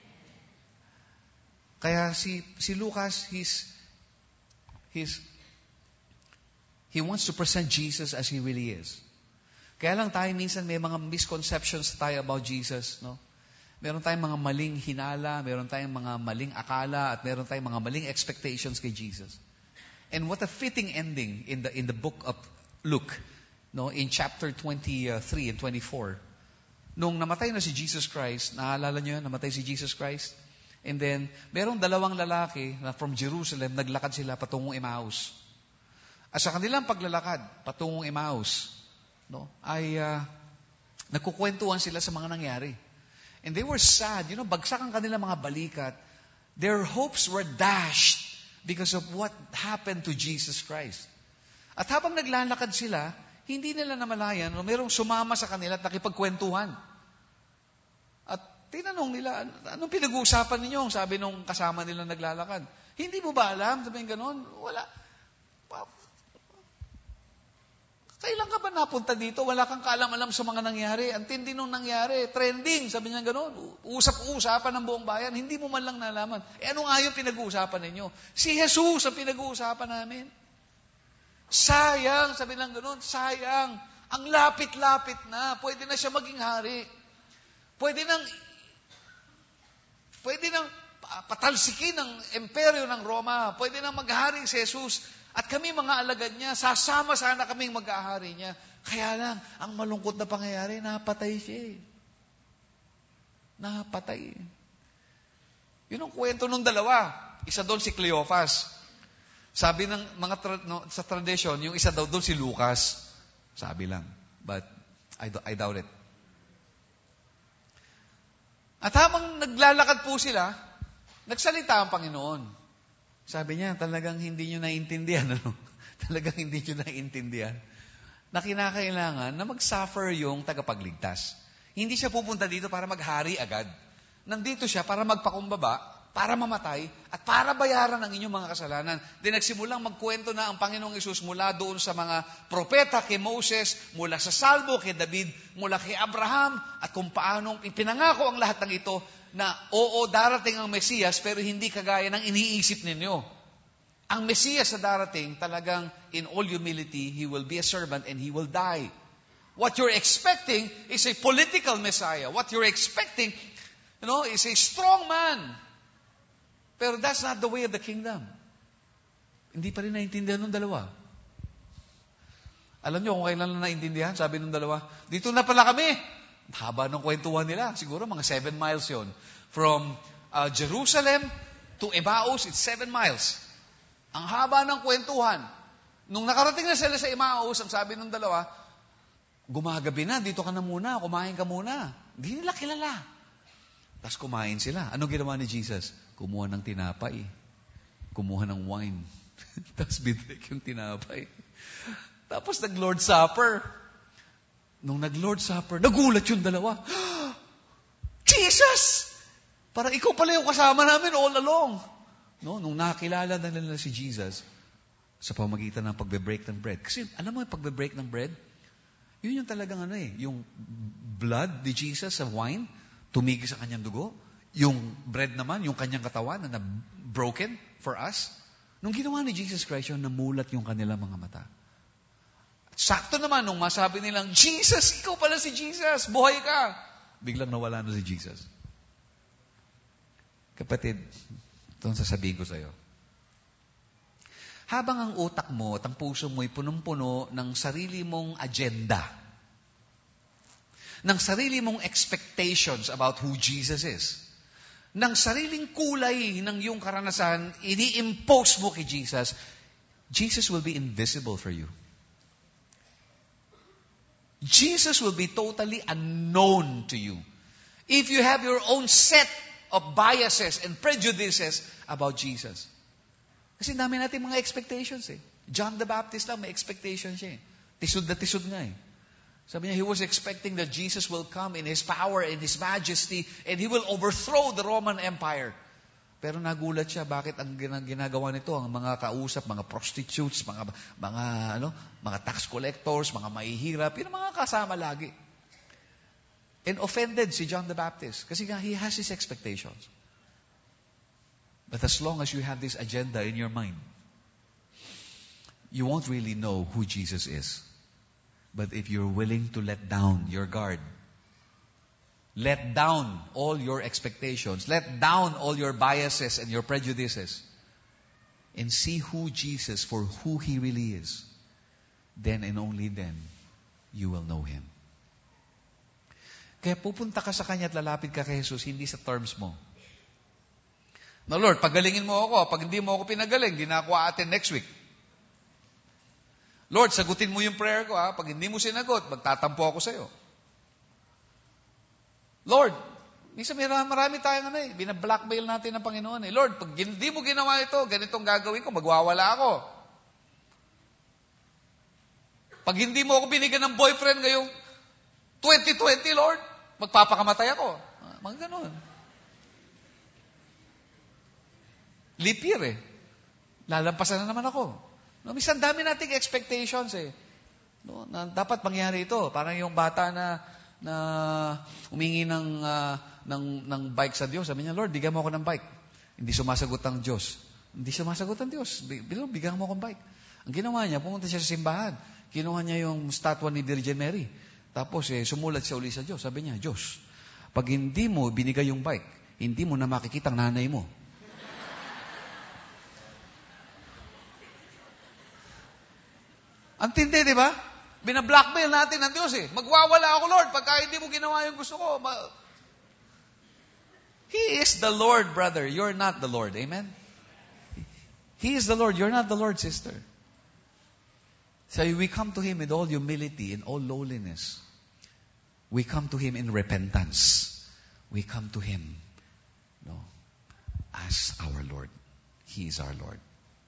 Kaya si, si Lucas, he's, he's, he wants to present Jesus as He really is. Kaya lang tayo minsan may mga misconceptions tayo about Jesus, no? Meron tayong mga maling hinala, meron tayong mga maling akala, at meron tayong mga maling expectations kay Jesus. And what a fitting ending in the in the book of Luke, no, in chapter twenty-three and twenty-four. Nung namatay na si Jesus Christ, naalala niyo, namatay si Jesus Christ, and then merong dalawang lalaki na from Jerusalem, naglakad sila patungong Emmaus. At sa kanilang paglalakad patungong Emmaus, no, ay uh, nagkukwentuhan sila sa mga nangyari. And they were sad. You know, bagsak ang kanilang mga balikat. Their hopes were dashed because of what happened to Jesus Christ. At habang naglalakad sila, hindi nila namalayan, no, mayroong sumama sa kanila at nakipagkwentuhan. At tinanong nila, anong pinag-uusapan ninyo? Sabi nung kasama nila naglalakad. Hindi mo ba alam? Sabi nga gano'n, wala. Kailan ka ba napunta dito? Wala kang kaalam-alam sa mga nangyari. Ang tindi nung nangyari. Trending. Sabi niya gano'n. Usap-usapan ng buong bayan. Hindi mo man lang nalaman. Eh ano nga yung pinag-uusapan ninyo? Si Jesus ang pinag-uusapan namin. Sayang. Sabi lang gano'n. Sayang. Ang lapit-lapit na. Pwede na siya maging hari. Pwede nang pwede nang patalsikin ng imperyo ng Roma. Pwede nang maghari si Jesus. At kami mga alagad niya, sasama sana kaming mag-ahari niya. Kaya lang, ang malungkot na pangyayari, napatay siya eh. Napatay eh. Yun ang kwento nung dalawa. Isa doon si Cleophas. Sabi ng mga tra- no, sa tradition, yung isa daw doon si Lucas. Sabi lang. But I, do- I doubt it. At habang naglalakad po sila, nagsalita ang Panginoon. Sabi niya, talagang hindi nyo naiintindihan. Ano? Talagang hindi nyo naiintindihan. Na kinakailangan na mag-suffer yung tagapagligtas. Hindi siya pupunta dito para maghari agad. Nandito siya para magpakumbaba, para mamatay, at para bayaran ang inyong mga kasalanan. Di nagsimulang magkwento na ang Panginoong Hesus mula doon sa mga propeta kay Moses, mula sa Salmo kay David, mula kay Abraham, at kung paanong ipinangako ang lahat ng ito na oo, darating ang Mesiyas, pero hindi kagaya ng iniisip ninyo. Ang Mesiyas sa darating, talagang in all humility, He will be a servant and He will die. What you're expecting is a political Messiah. What you're expecting, you know, is a strong man. Pero that's not the way of the kingdom. Hindi pa rin naintindihan ng dalawa. Alam niyo kung kailan lang naintindihan, sabi ng dalawa, dito na pala kami. Haba ng kwentuhan nila. Siguro mga seven miles yon. From uh, Jerusalem to Emmaus, it's seven miles. Ang haba ng kwentuhan. Nung nakarating na sila sa Emmaus, ang sabi ng dalawa, gumagabi na, dito ka na muna, kumain ka muna. Hindi nila kilala. Tapos kumain sila. Anong ginawa ni Jesus? Kumuha ng tinapay. Kumuha ng wine. Tapos binrek yung tinapay. Tapos nag-Lord Supper. Nung nag-Lord Supper, nagulat yung dalawa. Jesus! Parang ikaw pala yung kasama namin all along. No? Nung nakilala na nila si Jesus, sa pamagitan ng pagbe-break ng bread. Kasi alam mo yung pagbe-break ng bread? Yun yung talagang ano eh, yung blood ni Jesus sa wine, tumigil sa kanyang dugo. Yung bread naman, yung kanyang katawan na broken for us. Nung ginawa ni Jesus Christ, yung namulat yung kanilang mga mata. At sakto naman, nung masabi nilang, Jesus, ikaw pala si Jesus, buhay ka. Biglang nawala na si Jesus. Kapatid, ito ang sasabihin ko sa'yo. Habang ang utak mo at ang puso mo'y punong-puno ng sarili mong agenda, ng sarili mong expectations about who Jesus is, ng sariling kulay ng iyong karanasan, ini-impose mo kay Jesus, Jesus will be invisible for you. Jesus will be totally unknown to you. If you have your own set of biases and prejudices about Jesus. Kasi dami natin mga expectations eh. John the Baptist lang, may expectation siya eh. Tisod na tisod nga eh. Sabi niya, he was expecting that Jesus will come in His power, in His majesty, and He will overthrow the Roman Empire. Pero nagulat siya, bakit ang ginagawa nito, ang mga kausap, mga prostitutes, mga, mga, ano, mga tax collectors, mga mahihirap, yun ang mga kasama lagi. And offended si John the Baptist. Kasi nga, he has his expectations. But as long as you have this agenda in your mind, you won't really know who Jesus is. But if you're willing to let down your guard, let down all your expectations, let down all your biases and your prejudices, and see who Jesus for who He really is, then and only then, you will know Him. Kaya pupunta ka sa Kanya at lalapit ka kay Jesus, hindi sa terms mo. No, Lord, pagalingin mo ako. Pag hindi mo ako pinagaling, di na ako a-attend next week. Lord, sagutin mo yung prayer ko, ha? Pag hindi mo sinagot, magtatampo ako sa'yo. Lord, minsan marami, marami tayong ano eh, binablackmail natin ng Panginoon eh. Lord, pag hindi mo ginawa ito, ganitong gagawin ko, magwawala ako. Pag hindi mo ako binigyan ng boyfriend ngayong twenty twenty, Lord, magpapakamatay ako. Mga ganon. Leap year eh. Lalampasan na naman ako. No, minsan dami nating expectations eh. No, na dapat mangyari ito. Parang yung bata na na humingi ng uh, ng ng bike sa Diyos. Sabi niya, Lord, bigyan mo ako ng bike. Hindi sumasagot ang Diyos. Hindi sumasagot ang Diyos. Lord, bigyan mo ako ng bike. Ang ginawa niya, pumunta siya sa simbahan. Kinuha niya yung statwa ni Virgin Mary. Tapos eh, sumulat siya uli sa Diyos. Sabi niya, Diyos, pag hindi mo binigay yung bike, hindi mo na makikita ang nanay mo. Ang tindi, di ba? Binablockmail natin ng Diyos eh. Magwawala ako, Lord, pagka hindi mo ginawa yung gusto ko. Ma- He is the Lord, brother. You're not the Lord. Amen? He is the Lord. You're not the Lord, sister. So we come to Him with all humility and all lowliness. We come to Him in repentance. We come to Him, no, as our Lord. He is our Lord.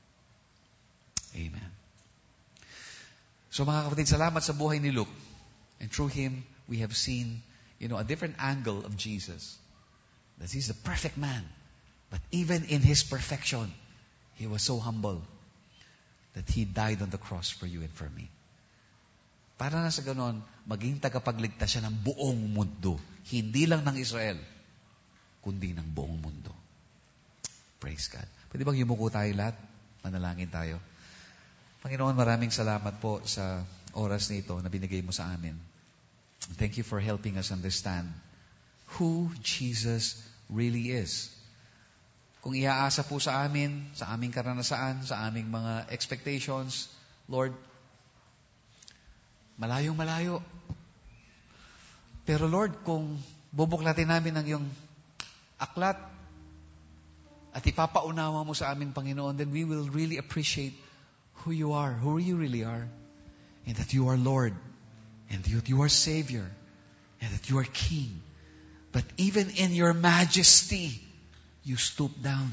Amen. So mga kapatid, salamat sa buhay ni Luke. And through him, we have seen you know, a different angle of Jesus. That He's the perfect man. But even in His perfection, He was so humble that He died on the cross for you and for me. Para na sa ganon, maging tagapagligtas siya ng buong mundo. Hindi lang ng Israel, kundi ng buong mundo. Praise God. Pwede bang yumuko tayo lahat? Manalangin tayo. Panginoon, maraming salamat po sa oras na ito na binigay mo sa amin. Thank you for helping us understand who Jesus really is. Kung iaasa po sa amin, sa aming karanasan, sa aming mga expectations, Lord, malayong malayo. Pero Lord, kung bubuklatin namin ang iyong aklat at ipapaunawa mo sa amin, Panginoon, then we will really appreciate who you are, who you really are, and that you are Lord, and that you are Savior, and that you are King. But even in your majesty, you stoop down.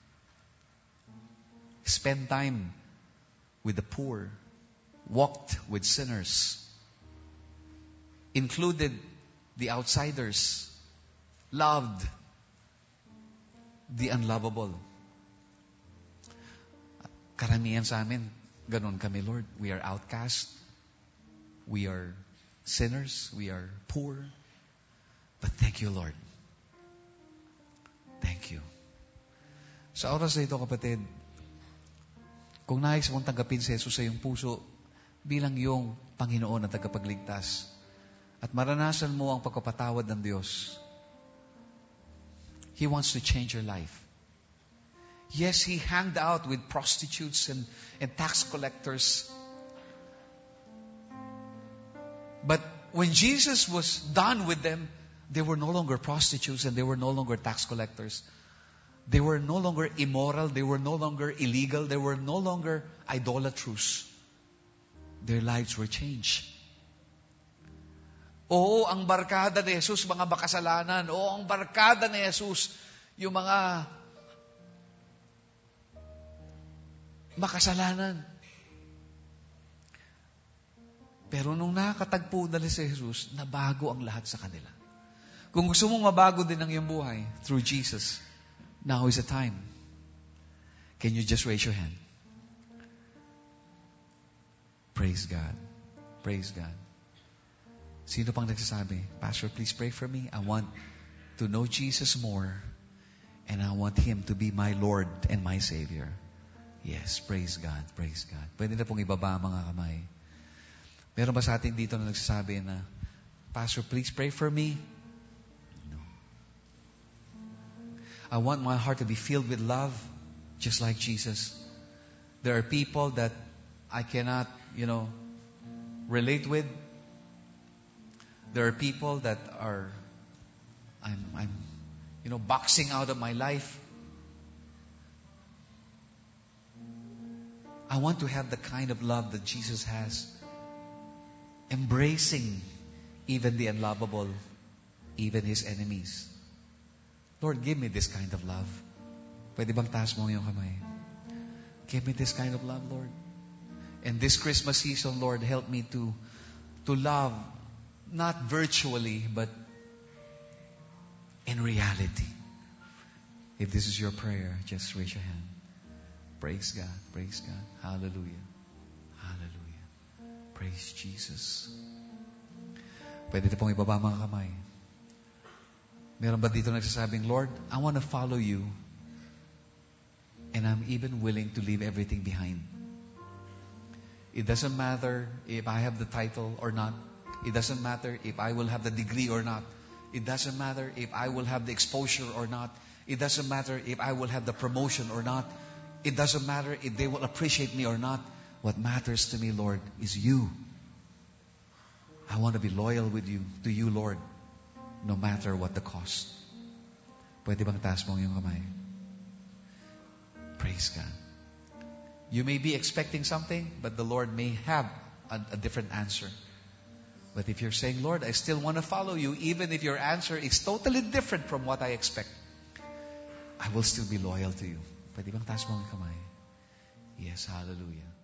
Spend time with the poor. Walked with sinners. Included the outsiders. Loved the unlovable. Karamihan sa amin, ganun kami, Lord. We are outcast. We are sinners. We are poor. But thank you, Lord. Thank you. Sa oras na ito, kapatid, kung nais mong tanggapin si Jesus sa iyong puso bilang iyong Panginoon at tagapagligtas, at maranasan mo ang pagkapatawad ng Diyos, He wants to change your life. Yes, He hanged out with prostitutes and, and tax collectors. But when Jesus was done with them, they were no longer prostitutes and they were no longer tax collectors. They were no longer immoral. They were no longer illegal. They were no longer idolatrous. Their lives were changed. Oo, ang barkada ni Jesus, mga makasalanan. Oo, ang barkada ni Jesus, yung mga makasalanan. Pero nung nakatagpo na si Jesus, nabago ang lahat sa kanila. Kung gusto mong mabago din ang iyong buhay through Jesus, now is the time. Can you just raise your hand? Praise God. Praise God. Sino pang nagsasabi, Pastor, please pray for me. I want to know Jesus more and I want Him to be my Lord and my Savior. Yes, praise God. Praise God. Pwede na pong ibaba ang mga kamay. Meron ba sa atin dito na nagsasabi na, Pastor, please pray for me? No. I want my heart to be filled with love, just like Jesus. There are people that I cannot, you know, relate with. There are people that are, I'm, I'm, you know, boxing out of my life. I want to have the kind of love that Jesus has. Embracing even the unlovable, even His enemies. Lord, give me this kind of love. Pwede bang taas mo yung kamay? Give me this kind of love, Lord. And this Christmas season, Lord, help me to, to love, not virtually, but in reality. If this is your prayer, just raise your hand. Praise God. Praise God. Hallelujah. Hallelujah. Praise Jesus. Pwede na pong ibaba mga kamay. Meron ba dito nagsasabing, Lord, I want to follow you and I'm even willing to leave everything behind. It doesn't matter if I have the title or not. It doesn't matter if I will have the degree or not. It doesn't matter if I will have the exposure or not. It doesn't matter if I will have the promotion or not. It doesn't matter if they will appreciate me or not. What matters to me, Lord, is you. I want to be loyal with you, to you, Lord, no matter what the cost. Pwede bang taas mo yung kamay? Praise God. You may be expecting something, but the Lord may have a, a different answer. But if you're saying, Lord, I still want to follow you, even if your answer is totally different from what I expect, I will still be loyal to you. Pwede bang taas mo ang kamay? Yes, hallelujah.